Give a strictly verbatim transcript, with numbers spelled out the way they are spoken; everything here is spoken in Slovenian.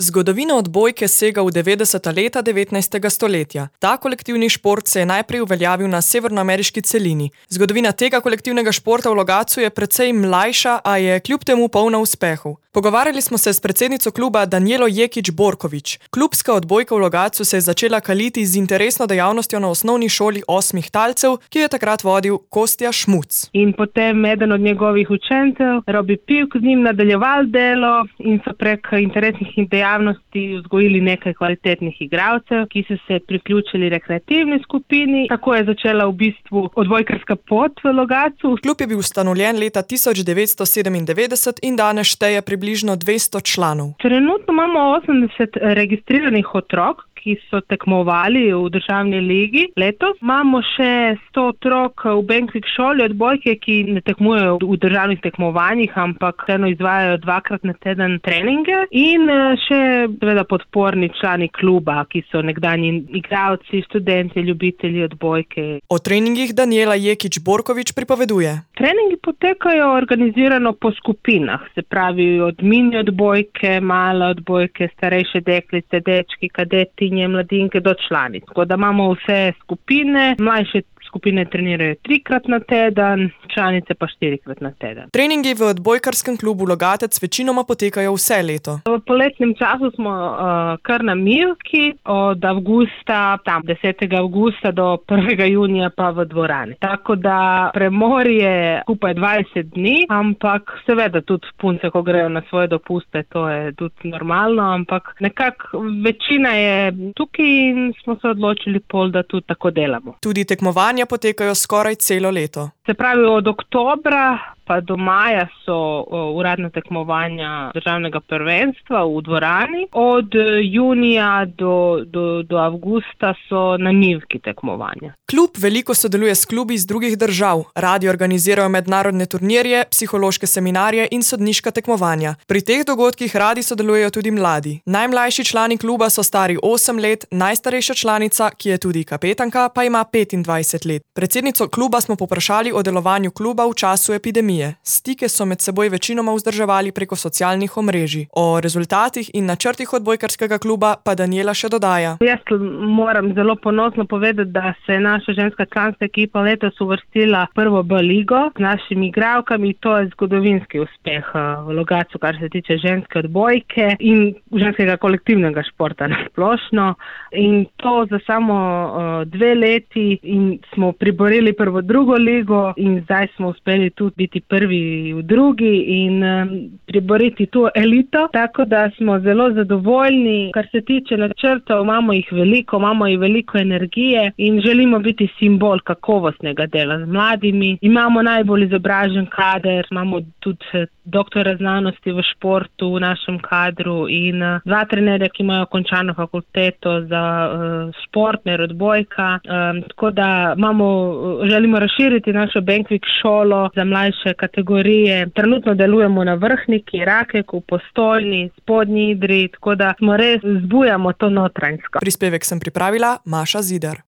Zgodovina odbojke sega v devetdeseta leta devetnajstega stoletja. Ta kolektivni šport se je najprej uveljavil na severnoameriški celini. Zgodovina tega kolektivnega športa v Logatcu je precej mlajša, a je kljub temu polna uspehov. Pogovarjali smo se s predsednico kluba Danijelo Jekić Borković. Klubska odbojka v Logatcu se je začela kaliti z interesno dejavnostjo na osnovni šoli osmih talcev, ki je takrat vodil Kostja Šmuc. In potem eden od njegovih učencev, Robi Pivk, z njim nadaljeval delo in so prek interesnih dejavnosti vzgojili nekaj kvalitetnih igralcev, ki so se priključili rekreativni skupini. Tako je začela v bistvu odbojkarska pot v Logatcu. Klub je bil ustanovljen leta tisoč devetsto sedemindevetdeset in danes šteje približno dvesto članov. Trenutno imamo osemdeset registriranih otrok, ki so tekmovali v državni ligi letos. Imamo še sto otrok v Benkvik šoli odbojke, ki ne tekmujejo v državnih tekmovanjih, ampak vseeno izvajajo dvakrat na teden treninge. In še seveda podporni člani kluba, ki so nekdanji igralci, študenti, ljubitelji odbojke. O treningih Danijela Jekić Borković pripoveduje. Treningi potekajo organizirano po skupinah, se pravi od mini odbojke, male odbojke, starejše deklice, dečki, kadeti, mladinke do članic. Tako da imamo vse skupine, mlajše skupine trenirajo trikrat na teden, članice pa štirikrat na teden. Treningi v odbojkarskem klubu Logatec večinoma potekajo vse leto. V poletnem času smo uh, kar na Mivki, od avgusta, tam desetega avgusta do prvega junija pa v dvorani. Tako da premor je skupaj dvajset dni, ampak seveda tudi punce, ko grejo na svoje dopuste, to je tudi normalno, ampak nekako večina je tukaj in smo se odločili pol, da tudi tako delamo. Tudi tekmovanja potekajo skoraj celo leto. Se pravi, od oktobra pa do maja so uradna tekmovanja državnega prvenstva v dvorani. Od junija do, do, do avgusta so na Mivki tekmovanja. Klub veliko sodeluje s klubi iz drugih držav. Radi organizirajo mednarodne turnirje, psihološke seminarje in sodniška tekmovanja. Pri teh dogodkih radi sodelujejo tudi mladi. Najmlajši člani kluba so stari osem let, najstarejša članica, ki je tudi kapetanka, pa ima petindvajset let. Predsednico kluba smo poprašali o delovanju kluba v času epidemije. Stike so med seboj večinoma vzdrževali preko socialnih omrežij. O rezultatih in načrtih odbojkarskega kluba pa Danijela še dodaja. Jaz moram zelo ponosno povedati, da se je naša ženska članska ekipa letos uvrstila prvo B ligo z našimi igralkami. To je zgodovinski uspeh v Logatcu, kar se tiče ženske odbojke in ženskega kolektivnega športa na splošno. In to za samo uh, dve leti in smo priborili prvo drugo ligo in zdaj smo uspeli tudi biti prvi v drugi in um, priboriti tu elito, tako da smo zelo zadovoljni. Kar se tiče načrtov, imamo jih veliko, imamo jih veliko energije in želimo biti simbol kakovostnega dela z mladimi. Imamo najbolj izobražen kader, imamo tudi doktora znanosti v športu v našem kadru in uh, dva trenerja, ki imajo končano fakulteto za uh, šport, ne odbojka. Um, tako da imamo, želimo razširiti našo Benkvik šolo za mlajše kategorije. Trenutno delujemo na Vrhniki, Rakeku, Postojni, Spodnji Idriji, tako da smo res zbujamo to notranjsko. Prispevek sem pripravila Maša Zidar.